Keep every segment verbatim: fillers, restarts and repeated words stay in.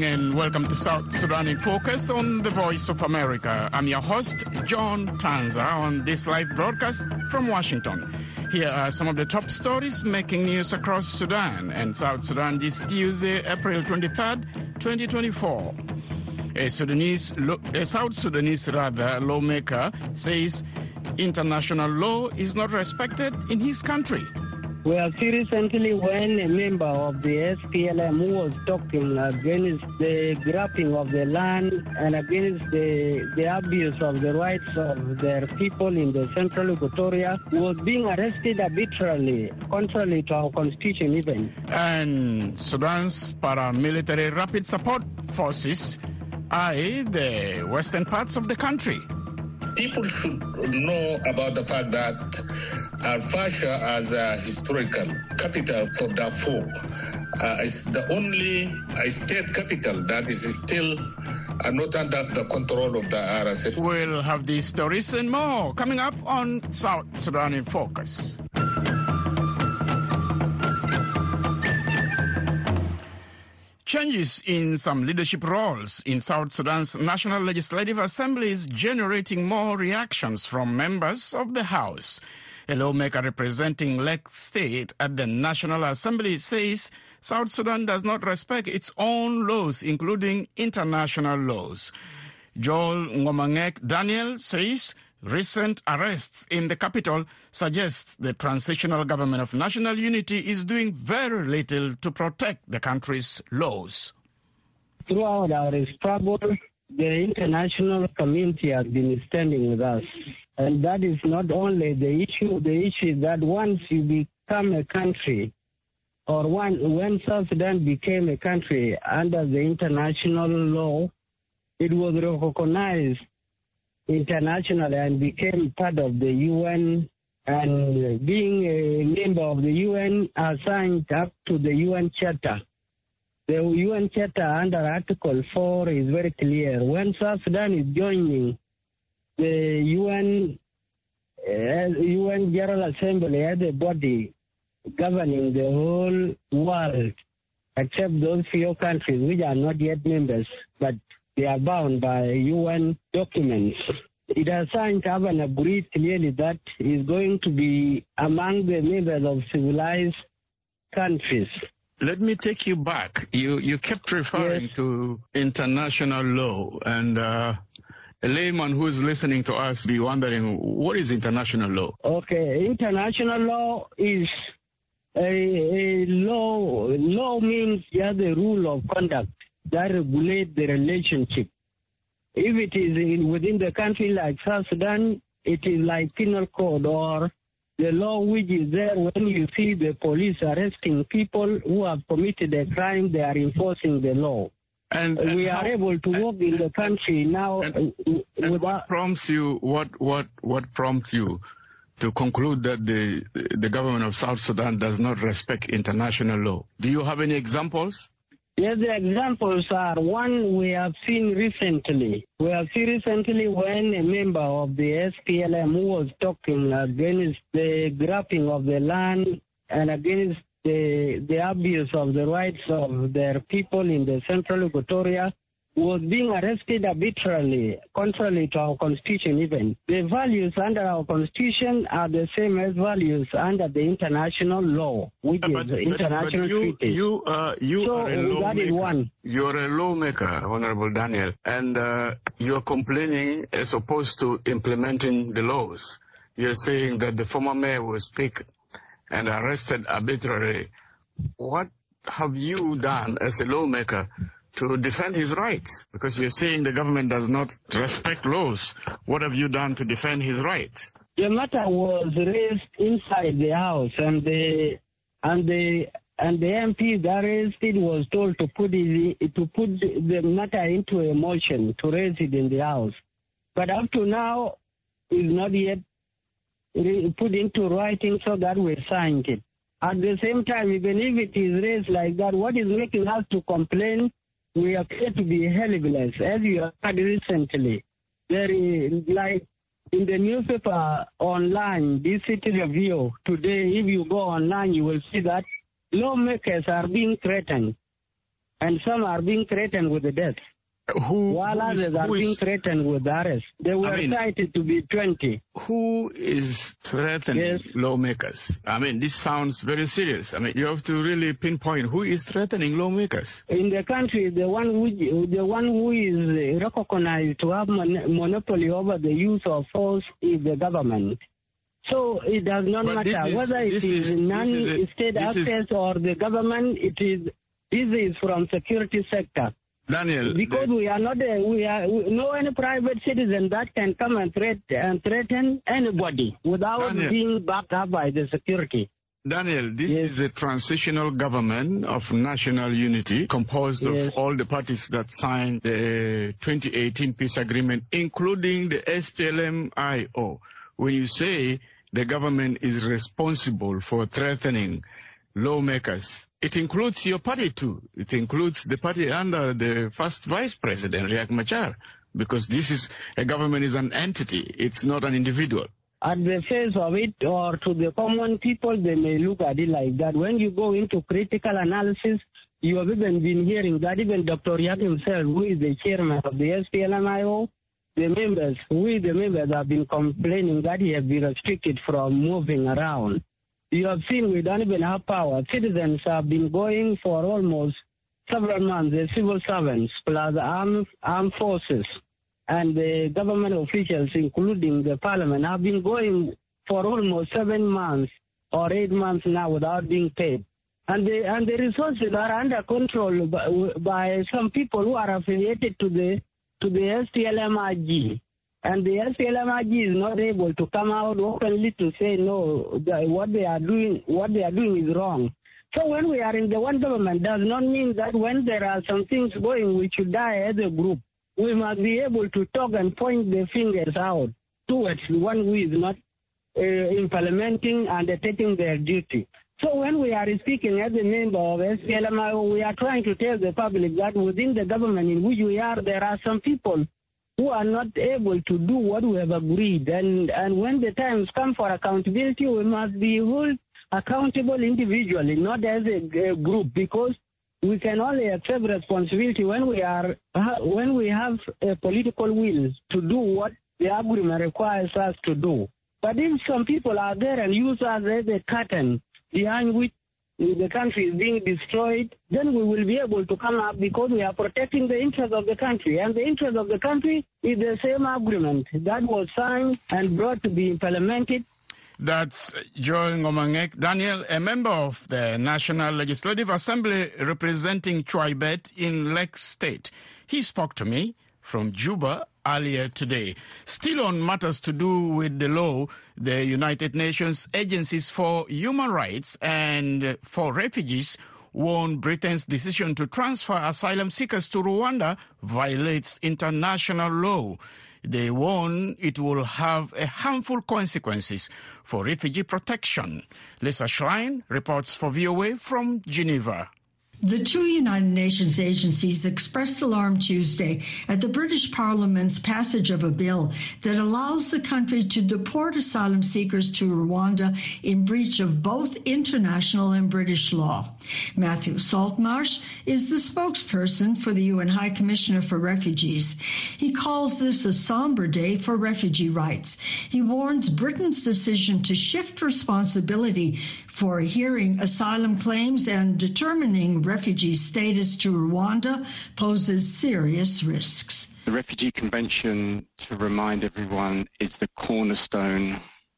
evening and welcome to South Sudan in Focus on the Voice of America. I'm your host, John Tanza, on this live broadcast from Washington. Here are some of the top stories making news across Sudan and South Sudan this Tuesday, April twenty-third, twenty twenty-four. A Sudanese, a South Sudanese rather, lawmaker says international law is not respected in his country. Well, recently when a member of the S P L M who was talking against the grabbing of the land and against the, the abuse of the rights of their people in the central Equatoria was being arrested arbitrarily, contrary to our constitution even. And Sudan's paramilitary rapid support forces eye the western parts of the country. People should know about the fact that Al-Fasher, as a historical capital for Darfur, uh, is the only uh, state capital that is still uh, not under the control of the R S F. We'll have these stories and more coming up on South Sudan in Focus. Changes in some leadership roles in South Sudan's National Legislative Assembly is generating more reactions from members of the House. A lawmaker representing Lake State at the National Assembly says South Sudan does not respect its own laws, including international laws. Joel Ngomangek Daniel says recent arrests in the capital suggests the Transitional Government of National Unity is doing very little to protect the country's laws. Throughout our struggle, the international community has been standing with us. And that is not only the issue, the issue is that once you become a country, or one, when South Sudan became a country under the international law, it was recognized internationally and became part of the U N, and being a member of the U N assigned up to the U N Charter. The U N Charter under Article four is very clear. When South Sudan is joining the U N, uh, U N General Assembly as a body governing the whole world, except those few countries which are not yet members, but they are bound by U N documents. It has signed up and agreed clearly that is going to be among the members of civilized countries. Let me take you back. You you kept referring yes. to international law, and uh, a layman who is listening to us be wondering, what is international law? Okay, international law is a, a law. Law means just the rule of conduct that regulate the relationship. If it is in, within the country like South Sudan, it is like penal code or the law which is there when you see the police arresting people who have committed a crime, they are enforcing the law. And, and we how, are able to and, work in the country and, now. And, and what prompts you? What what what prompts you to conclude that the the government of South Sudan does not respect international law? Do you have any examples? Yes, the examples are one we have seen recently. We have seen recently when a member of the S P L M who was talking against the grabbing of the land and against the, the abuse of the rights of their people in the central Equatoria was being arrested arbitrarily, contrary to our constitution even. The values under our constitution are the same as values under the international law, which uh, but, is international but you, treaty. You, uh, you so are a lawmaker. That is one. You're a lawmaker, Honorable Daniel, and uh, you're complaining as opposed to implementing the laws. You're saying that the former mayor was picked and arrested arbitrarily. What have you done as a lawmaker to defend his rights? Because you're saying the government does not respect laws. What have you done to defend his rights? The matter was raised inside the House, and the and the and the M P that raised it was told to put it to put the matter into a motion to raise it in the House. But up to now, it's not yet put into writing so that we signed it. At the same time, even if it is raised like that, what is making us to complain? We appear to be helpless, as you have heard recently. There is, like in the newspaper online, this City Review, today, if you go online, you will see that lawmakers are being threatened. and some are being threatened with the death. Who, while who others is, are who being is, threatened with arrest. They were I mean, cited to be twenty. Who is threatening yes. lawmakers? I mean, this sounds very serious. I mean, you have to really pinpoint who is threatening lawmakers. In the country, the one who, the one who is recognized to have mon- monopoly over the use of force is the government. So it does not but matter is, whether it is, is non-state access is, or the government. It is this is from security sector. Daniel, because the, we are not a, we are we, no any private citizen that can come and threat and threaten anybody without Daniel, being backed up by the security. Daniel, this yes. is a transitional government of national unity composed yes. of all the parties that signed the twenty eighteen peace agreement, including the S P L M I O. When you say the government is responsible for threatening lawmakers, it includes your party too. It includes the party under the first vice president, Riek Machar, because this is a government is an entity. It's not an individual. At the face of it, or to the common people, they may look at it like that. When you go into critical analysis, you have even been hearing that even Doctor Riek himself, who is the chairman of the S P L M I O, the members, we the members have been complaining that he has been restricted from moving around. You have seen we don't even have power. Citizens have been going for almost several months, the civil servants, plus armed, armed forces, and the government officials, including the parliament, have been going for almost seven months or eight months now without being paid. And the, and the resources are under control by, by some people who are affiliated to the, to the S P L M I G. And the S P L M I G is not able to come out openly to say no, the, what they are doing, what they are doing is wrong. So when we are in the one government, does not mean that when there are some things going, we should die as a group. We must be able to talk and point the fingers out towards the one who is not uh, implementing and taking their duty. So when we are speaking as a member of S P L M I O, we are trying to tell the public that within the government in which we are, there are some people who are not able to do what we have agreed. And, and when the times come for accountability, we must be held accountable individually, not as a, a group, because we can only accept responsibility when we are when we have a political will to do what the agreement requires us to do. But if some people are there and use us as a curtain behind which the country is being destroyed, then we will be able to come up because we are protecting the interests of the country. And the interest of the country is the same agreement that was signed and brought to be implemented. That's Joel Ngomangek Daniel, a member of the National Legislative Assembly representing Chuaibet in Lake State. He spoke to me from Juba earlier today. Still on matters to do with the law, the United Nations Agencies for Human Rights and for Refugees warned Britain's decision to transfer asylum seekers to Rwanda violates international law. They warn it will have a harmful consequences for refugee protection. Lisa Schlein reports for V O A from Geneva. The two United Nations agencies expressed alarm Tuesday at the British Parliament's passage of a bill that allows the country to deport asylum seekers to Rwanda in breach of both international and British law. Matthew Saltmarsh is the spokesperson for the U N High Commissioner for Refugees. He calls this a somber day for refugee rights. He warns Britain's decision to shift responsibility for hearing asylum claims and determining refugee status to Rwanda poses serious risks. The Refugee Convention, to remind everyone, is the cornerstone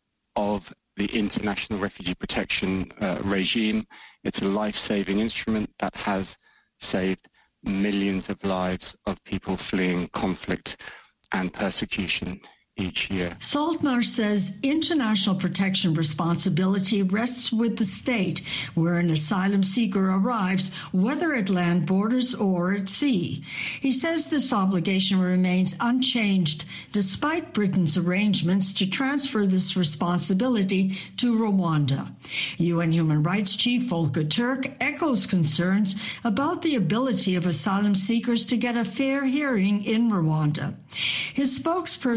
of the international refugee protection uh, regime. It's a life-saving instrument that has saved millions of lives of people fleeing conflict and persecution each year. Saltmarsh says international protection responsibility rests with the state where an asylum seeker arrives, whether at land borders or at sea. He says this obligation remains unchanged despite Britain's arrangements to transfer this responsibility to Rwanda. U N Human Rights Chief Volker Turk echoes concerns about the ability of asylum seekers to get a fair hearing in Rwanda. His spokesperson revealed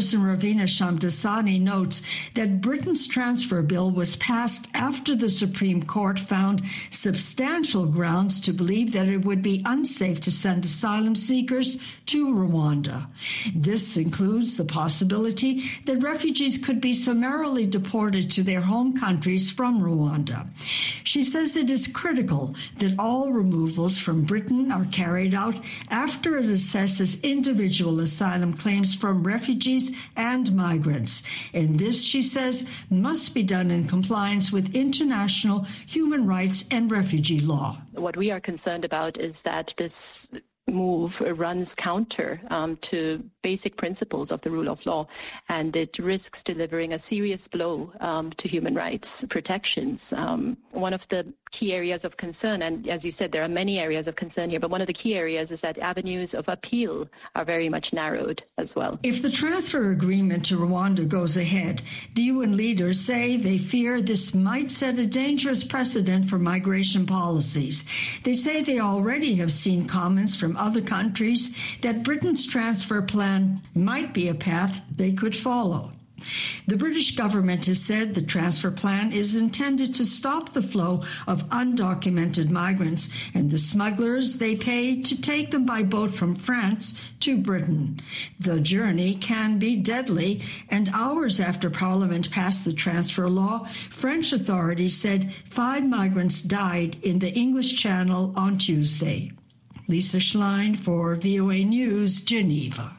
Ravina Shamdasani notes that Britain's transfer bill was passed after the Supreme Court found substantial grounds to believe that it would be unsafe to send asylum seekers to Rwanda. This includes the possibility that refugees could be summarily deported to their home countries from Rwanda. She says it is critical that all removals from Britain are carried out after it assesses individual asylum claims from refugees and migrants. And this, she says, must be done in compliance with international human rights and refugee law. What we are concerned about is that this move runs counter um, to basic principles of the rule of law, and it risks delivering a serious blow um, to human rights protections. Um, one of the key areas of concern, and as you said, there are many areas of concern here, but one of the key areas is that avenues of appeal are very much narrowed as well. If the transfer agreement to Rwanda goes ahead, the U N leaders say they fear this might set a dangerous precedent for migration policies. They say they already have seen comments from other countries that Britain's transfer plan might be a path they could follow. The British government has said the transfer plan is intended to stop the flow of undocumented migrants and the smugglers they pay to take them by boat from France to Britain. The journey can be deadly, and hours after Parliament passed the transfer law, French authorities said five migrants died in the English Channel on Tuesday. Lisa Schlein for V O A News, Geneva.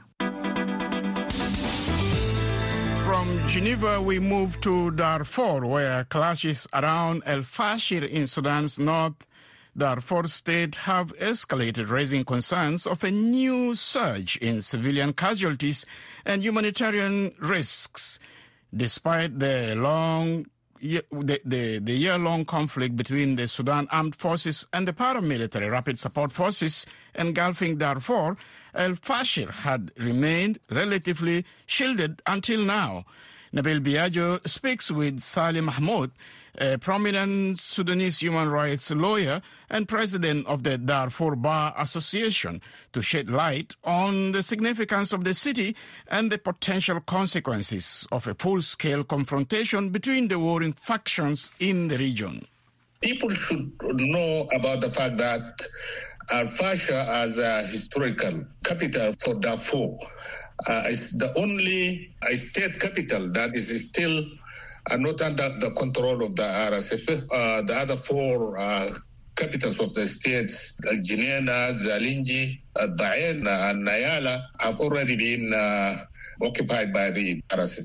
From Geneva, we move to Darfur, where clashes around El Fasher in Sudan's North Darfur state have escalated, raising concerns of a new surge in civilian casualties and humanitarian risks. Despite the long The, the, the year-long conflict between the Sudan Armed Forces and the paramilitary Rapid Support Forces engulfing Darfur, El Fasher had remained relatively shielded until now. Nabil Biagio speaks with Salih Mahmoud, a prominent Sudanese human rights lawyer and president of the Darfur Bar Association, to shed light on the significance of the city and the potential consequences of a full-scale confrontation between the warring factions in the region. People should know about the fact that El Fasher, as a historical capital for Darfur, uh, is the only uh, state capital that is still uh, not under the control of the R S F. Uh, the other four uh, capitals of the states, Al-Jinena, Zalinji, Daen, and Nayala, have already been uh, occupied by the R S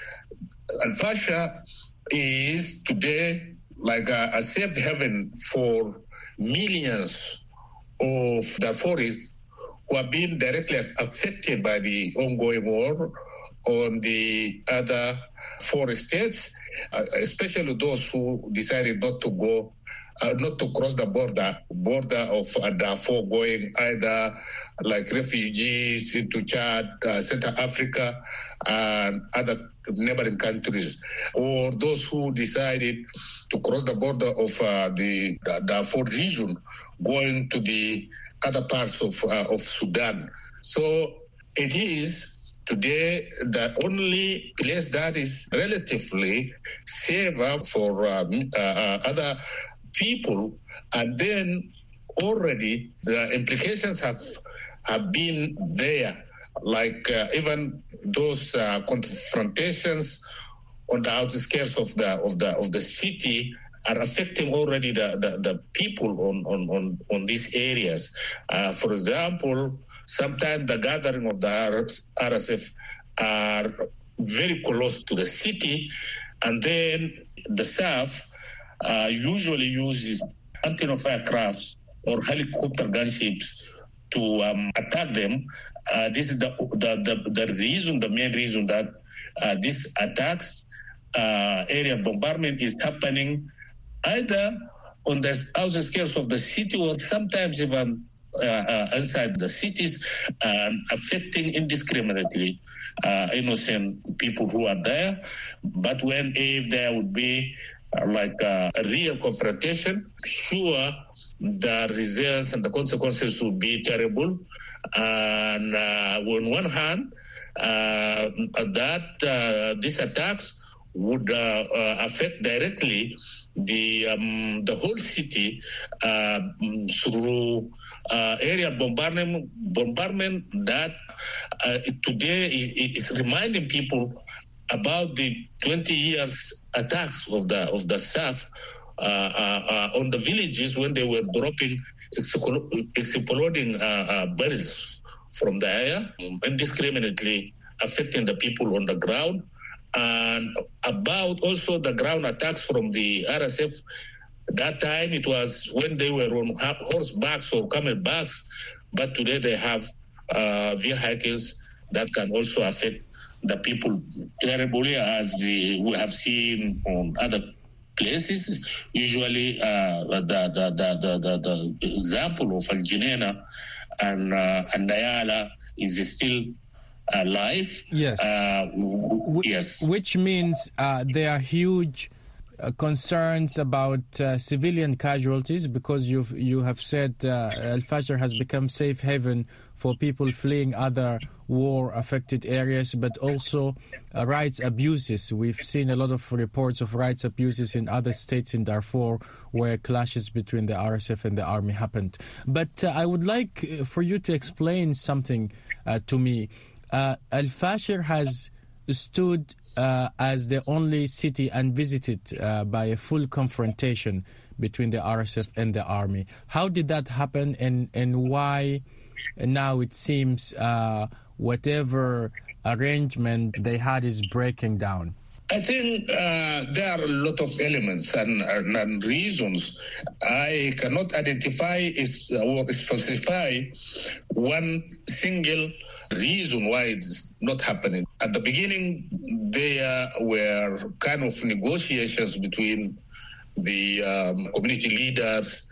F. El Fasher is today like a, a safe haven for millions of Darfuris who have been directly affected by the ongoing war on the other four states, uh, especially those who decided not to go, uh, not to cross the border, border of uh, Darfur, going either like refugees into Chad, uh, Central Africa, and other neighboring countries, or those who decided to cross the border of uh, the Darfur region, going to the other parts of uh, of Sudan. So it is today the only place that is relatively safer for um, uh, other people, and then already the implications have have been there, like uh, even those uh, confrontations on the outskirts of the of the of the city are affecting already the, the, the people on, on, on, on these areas. Uh, for example, sometimes the gathering of the R S F are very close to the city, and then the S A F uh, usually uses anti-aircraft crafts or helicopter gunships to um, attack them. Uh, this is the, the, the, the reason, the main reason that uh, these attacks, uh, area bombardment is happening either on the outskirts of the city or sometimes even uh, uh, inside the cities, and affecting indiscriminately uh, innocent people who are there. But when if there would be uh, like uh, a real confrontation, sure, the results and the consequences would be terrible. And uh, on one hand, uh, that uh, these attacks would uh, uh, affect directly the um, the whole city uh, through uh, aerial bombardment, bombardment that uh, today is reminding people about the twenty years attacks of the of the South uh, uh, uh, on the villages when they were dropping exploding uh, uh, barrels from the air, indiscriminately affecting the people on the ground, and about also the ground attacks from the R S F. That time it was when they were on horsebacks or camelbacks, but today they have uh, vehicles that can also affect the people terribly, as the, we have seen on other places. Usually uh, the, the, the, the, the, the example of Al Junaina and, uh, and Nyala is still alive. Yes. Uh, w- yes. Which means uh, there are huge uh, concerns about uh, civilian casualties, because you you have said uh, Al Fasher has become safe haven for people fleeing other war-affected areas, but also uh, rights abuses. We've seen a lot of reports of rights abuses in other states in Darfur where clashes between the R S F and the army happened. But uh, I would like for you to explain something uh, to me. Uh, Al Fasher has stood uh, as the only city unvisited uh, by a full confrontation between the R S F and the army. How did that happen, and, and why now it seems uh, whatever arrangement they had is breaking down? I think uh, there are a lot of elements and, and, and reasons. I cannot identify is, or specify one single reason why it's not happening. At the beginning, there were kind of negotiations between the um, community leaders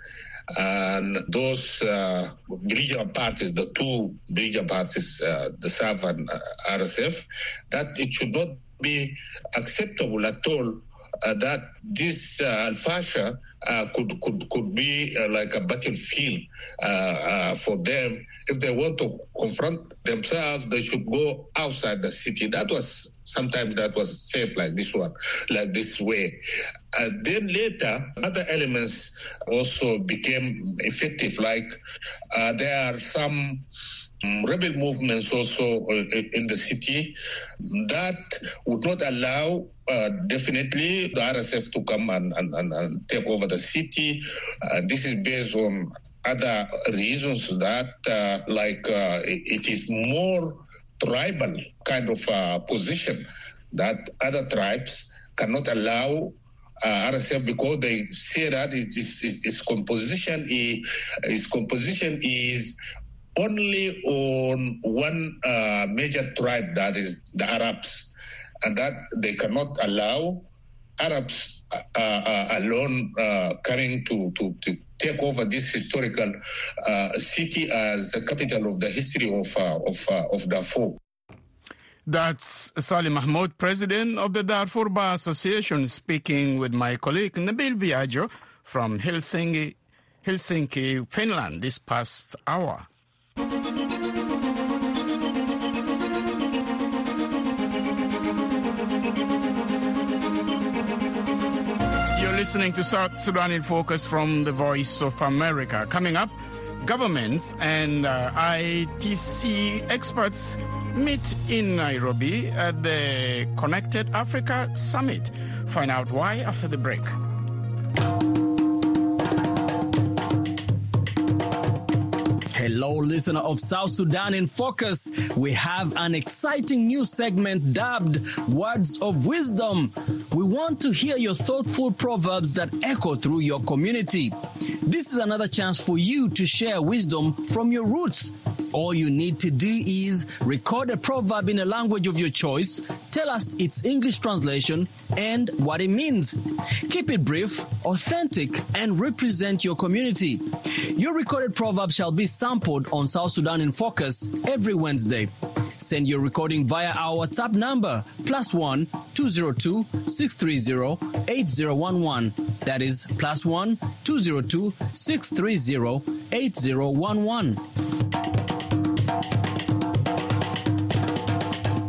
and those uh, belligerent parties, the two belligerent parties, uh, the S A F and uh, R S F, that it should not be acceptable at all uh, that this uh, Al Fasher uh, could could could be uh, like a battlefield uh, uh, for them. If they want to confront themselves, they should go outside the city. That was sometimes that was said like this one, like this way. Uh, then later, other elements also became effective. Like uh, there are some um, rebel movements also uh, in the city that would not allow uh, definitely the R S F to come and, and, and, and take over the city. Uh, this is based on other reasons that uh, like uh, it is more tribal kind of uh, position that other tribes cannot allow uh, R S F because they say that it is, its composition is, its composition is only on one uh, major tribe, that is the Arabs, and that they cannot allow Arabs uh, uh, alone uh, coming to, to, to take over this historical uh, city as the capital of the history of uh, of, uh, of Darfur. That's Salih Mahmoud, president of the Darfur Bar Association, speaking with my colleague Nabil Biagio from Helsinki, Helsinki, Finland, this past hour. Listening to South Sudan in Focus from the Voice of America. Coming up, governments and uh, I T C experts meet in Nairobi at the Connected Africa Summit. Find out why after the break. Hello, listener of South Sudan in Focus. We have an exciting new segment dubbed Words of Wisdom. We want to hear your thoughtful proverbs that echo through your community. This is another chance for you to share wisdom from your roots. All you need to do is record a proverb in a language of your choice, tell us its English translation and what it means. Keep it brief, authentic, and represent your community. Your recorded proverb shall be sampled on South Sudan in Focus every Wednesday. Send your recording via our WhatsApp number, plus one two zero two six three zero eight zero one one. That is plus one two zero two six three zero eight zero one one.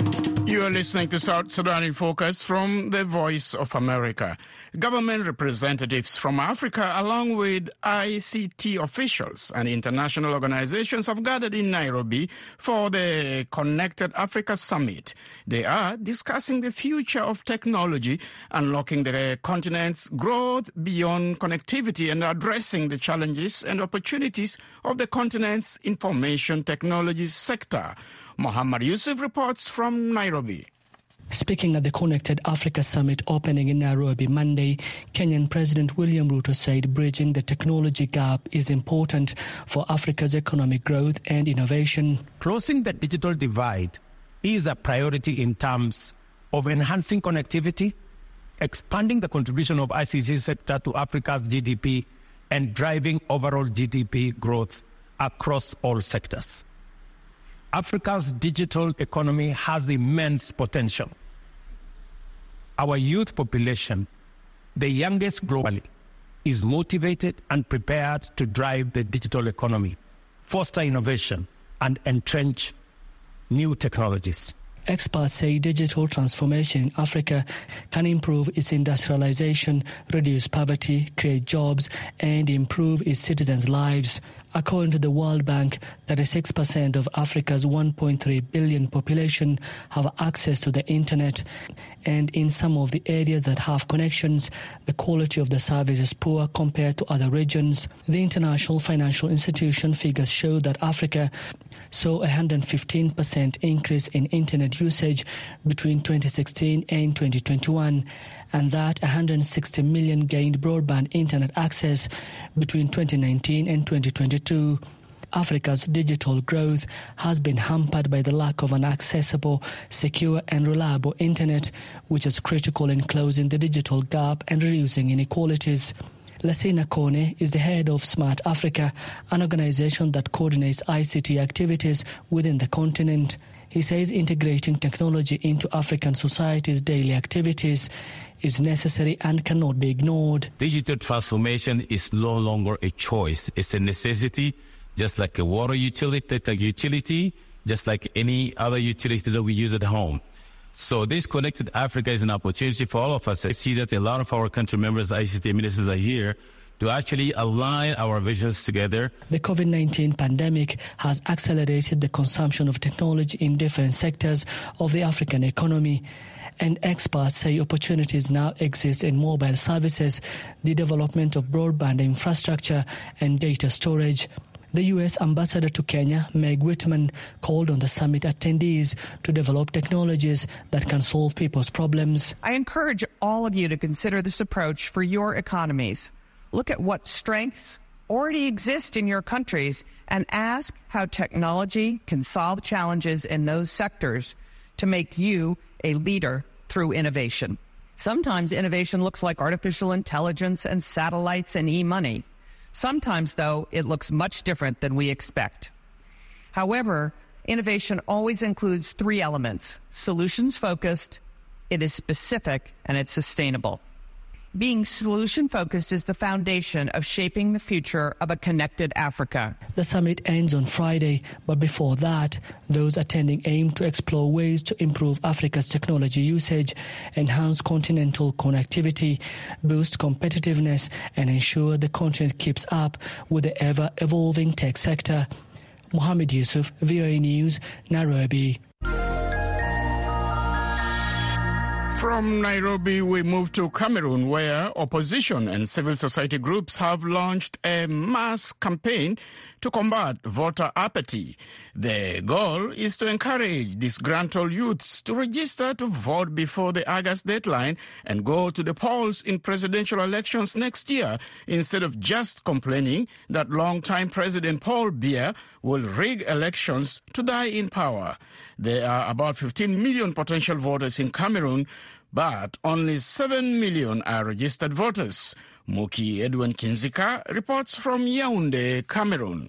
You're listening to South Sudan in Focus from the Voice of America. Government representatives from Africa, along with I C T officials and international organizations, have gathered in Nairobi for the Connected Africa Summit. They are discussing the future of technology, unlocking the continent's growth beyond connectivity, and addressing the challenges and opportunities of the continent's information technology sector. Muhammad Yusuf reports from Nairobi. Speaking at the Connected Africa Summit opening in Nairobi Monday, Kenyan President William Ruto said bridging the technology gap is important for Africa's economic growth and innovation. Closing the digital divide is a priority in terms of enhancing connectivity, expanding the contribution of I C T sector to Africa's G D P, and driving overall G D P growth across all sectors. Africa's digital economy has immense potential. Our youth population, the youngest globally, is motivated and prepared to drive the digital economy, foster innovation, and entrench new technologies. Experts say digital transformation in Africa can improve its industrialization, reduce poverty, create jobs, and improve its citizens' lives. According to the World Bank, thirty-six percent of Africa's one point three billion population have access to the internet. And in some of the areas that have connections, the quality of the service is poor compared to other regions. The International Financial Institution figures show that Africa saw a one hundred fifteen percent increase in internet usage between twenty sixteen and twenty twenty-one, and that one hundred sixty million gained broadband internet access between twenty nineteen and twenty twenty-two. Africa's digital growth has been hampered by the lack of an accessible, secure and reliable internet, which is critical in closing the digital gap and reducing inequalities. Lassina Kone is the head of Smart Africa, an organization that coordinates I C T activities within the continent. He says integrating technology into African society's daily activities is necessary and cannot be ignored. Digital transformation is no longer a choice. It's a necessity, just like a water utility, like utility, just like any other utility that we use at home. So this Connected Africa is an opportunity for all of us. I see that a lot of our country members, I C T ministers, are here to actually align our visions together. The COVID nineteen pandemic has accelerated the consumption of technology in different sectors of the African economy. And experts say opportunities now exist in mobile services, the development of broadband infrastructure, and data storage. The U S ambassador to Kenya, Meg Whitman, called on the summit attendees to develop technologies that can solve people's problems. I encourage all of you to consider this approach for your economies. Look at what strengths already exist in your countries and ask how technology can solve challenges in those sectors to make you a leader through innovation. Sometimes innovation looks like artificial intelligence and satellites and e-money. Sometimes, though, it looks much different than we expect. However, innovation always includes three elements: solutions-focused, it is specific, and it's sustainable. Being solution-focused is the foundation of shaping the future of a connected Africa. The summit ends on Friday, but before that, those attending aim to explore ways to improve Africa's technology usage, enhance continental connectivity, boost competitiveness, and ensure the continent keeps up with the ever-evolving tech sector. Mohammed Yusuf, V O A News, Nairobi. From Nairobi, we move to Cameroon, where opposition and civil society groups have launched a mass campaign to combat voter apathy. The goal is to encourage disgruntled youths to register to vote before the August deadline and go to the polls in presidential elections next year, instead of just complaining that longtime President Paul Biya will rig elections to die in power. There are about fifteen million potential voters in Cameroon, but only seven million are registered voters. Muki Edwin Kinzika reports from Yaoundé, Cameroon.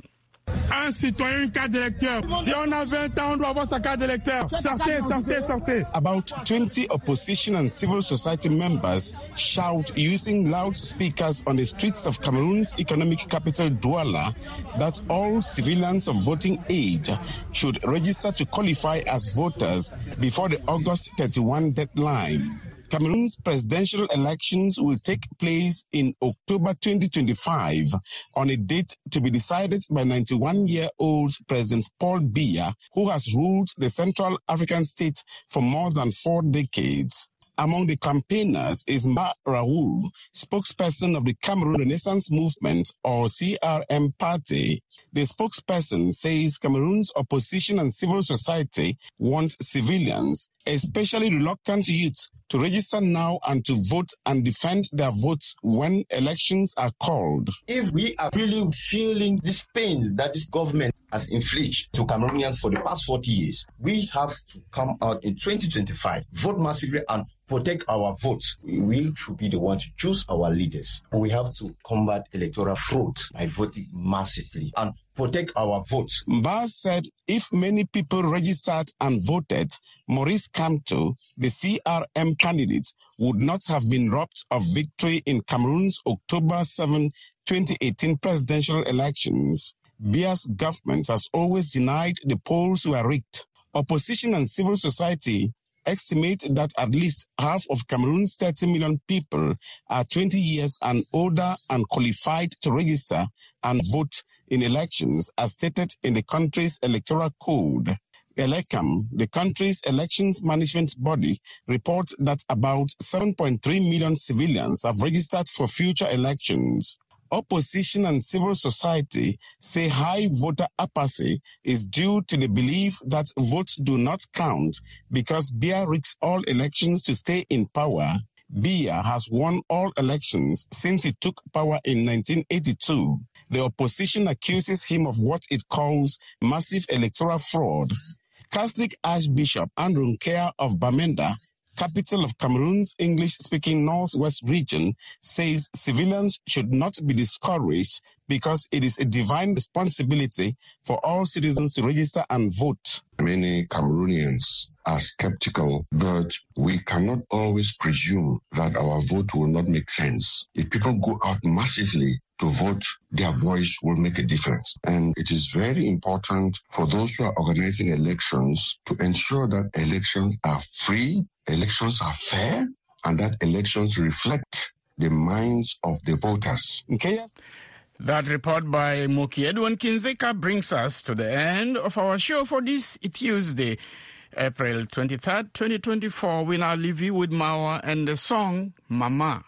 Un citoyen, une carte d'électeur. Si on a vingt ans, on doit avoir sa carte d'électeur. Sortez, sortez, sortez. About twenty opposition and civil society members shout using loudspeakers on the streets of Cameroon's economic capital, Douala, that all civilians of voting age should register to qualify as voters before the August thirty-first deadline. Cameroon's presidential elections will take place in October twenty twenty-five on a date to be decided by ninety-one-year-old President Paul Biya, who has ruled the Central African state for more than four decades. Among the campaigners is Mba Raoul, spokesperson of the Cameroon Renaissance Movement, or C R M party. The spokesperson says Cameroon's opposition and civil society want civilians, especially reluctant youth, to register now and to vote and defend their votes when elections are called. If we are really feeling these pains that this government has inflicted to Cameroonians for the past forty years, we have to come out in twenty twenty-five, vote massively and protect our votes. We should be the ones to choose our leaders. We have to combat electoral fraud by voting massively and protect our votes. Mba said if many people registered and voted, Maurice Kamto, the C R M candidate, would not have been robbed of victory in Cameroon's October seventh, twenty eighteen presidential elections. Biya's government has always denied the polls were rigged. Opposition and civil society estimate that at least half of Cameroon's thirty million people are twenty years and older and qualified to register and vote in elections as stated in the country's electoral code. Elecam, the country's elections management body, reports that about seven point three million civilians have registered for future elections. Opposition and civil society say high voter apathy is due to the belief that votes do not count because Biya rigs all elections to stay in power. Biya has won all elections since he took power in nineteen eighty-two. The opposition accuses him of what it calls massive electoral fraud. Catholic Archbishop Andrew Nkea of Bamenda, capital of Cameroon's English-speaking Northwest region, says civilians should not be discouraged because it is a divine responsibility for all citizens to register and vote. Many Cameroonians are skeptical, but we cannot always presume that our vote will not make sense. If people go out massively to vote, their voice will make a difference. And it is very important for those who are organizing elections to ensure that elections are free, elections are fair, and that elections reflect the minds of the voters. Okay. That report by Muki Edwin Kinzeka brings us to the end of our show for this Tuesday, April twenty-third, twenty twenty-four. We now leave you with Mawa and the song Mama.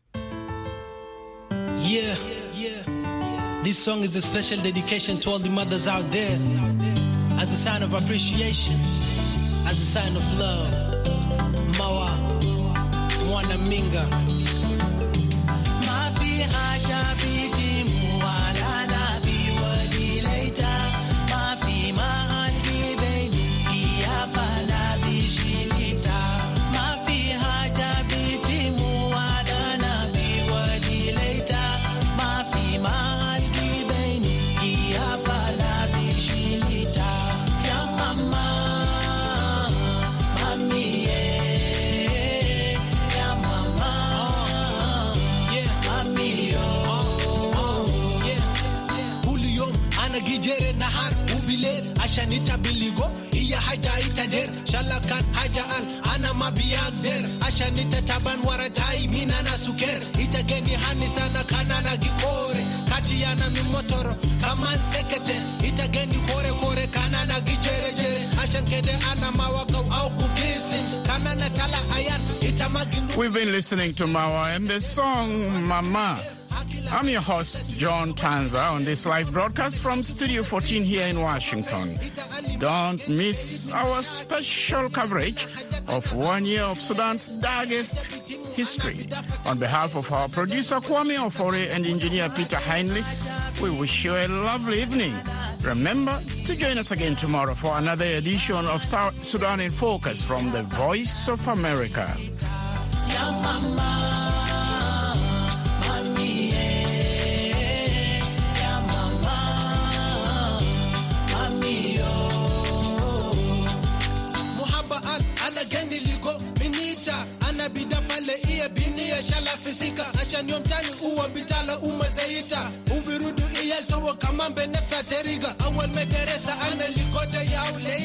Yeah, yeah. This song is a special dedication to all the mothers out there as a sign of appreciation, as a sign of love. Mawa, Mwana Minga. Mafi haja biti muwala na biwadi later. Mafi maandi baby, iyafa na bishilita. Mafi haja biti muwala na biwadi later. Mafi maandi baby, iyafa na bishilita. Ya mama, mami yeah. Ya mama, yeah, mami oh, yeah. Huliyom ana gijere nahar ubilel ashan itabiligo iya haja itader shalakan haja al ana mabiyagder ashan itataban waratai minana suker itageni hani sana kanana gikore kati yana mimotoro kaman sekete itageni kore kore kanana gijere jere ashan kede ana mawaka au kugisi kanana tala ayan itamaginu. We've been listening to Mawa and the song Mama. I'm your host, John Tanza, on this live broadcast from Studio fourteen here in Washington. Don't miss our special coverage of one year of Sudan's darkest history. On behalf of our producer, Kwame Ofore, and engineer Peter Heinley, we wish you a lovely evening. Remember to join us again tomorrow for another edition of South Sudan in Focus from the Voice of America. wala gani ligo minita anabida fale iya bini ya shala fisika ashan yomtani uwa bitala umazaita ubirudu iyal towo kamambe nefsa teriga awal mederesa ana ligoda yaule